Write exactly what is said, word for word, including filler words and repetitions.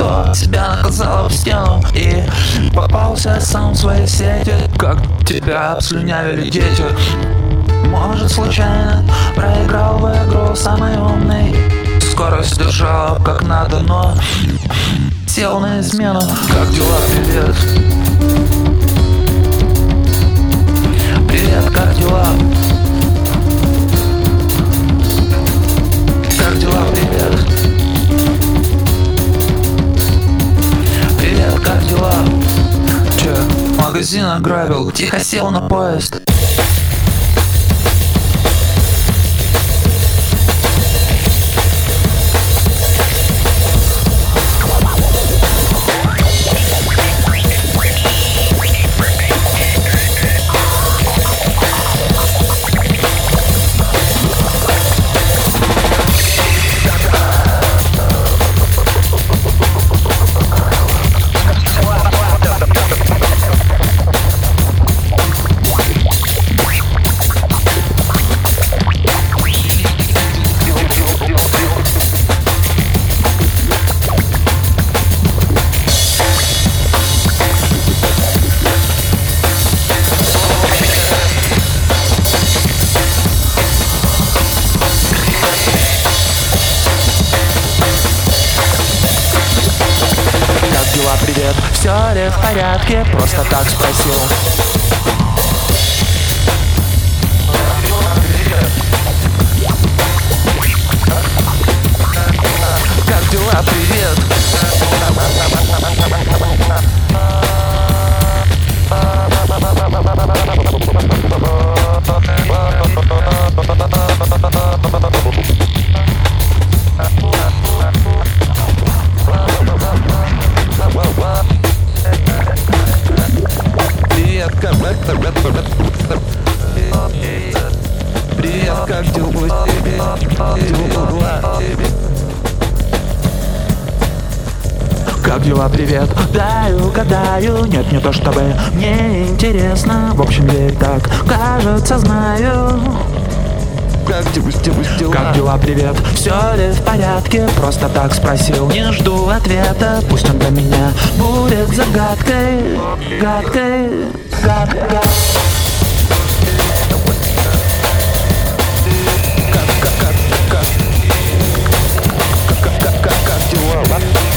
что тебя наказало в стену и попался сам в своей сети. Как тебя обслюнявили дети. Может, случайно проиграл в игру самый умный, скорость держал как надо, но сел на измену. Как дела, привет? Привет, как дела? Как дела, привет? Привет, как дела? Че, магазин ограбил, тихо сел на поезд. Привет, все ли в порядке? Просто так спросил. Как дела, привет? Привет, как дела? Как дела, привет? Даю, гадаю, нет, не то чтобы мне интересно. В общем, я и так, кажется, знаю. Как дела? Как дела, привет? Все ли в порядке? Просто так спросил, не жду ответа. Пусть он для меня будет загадкой, гадкой, гадкой. Как дела?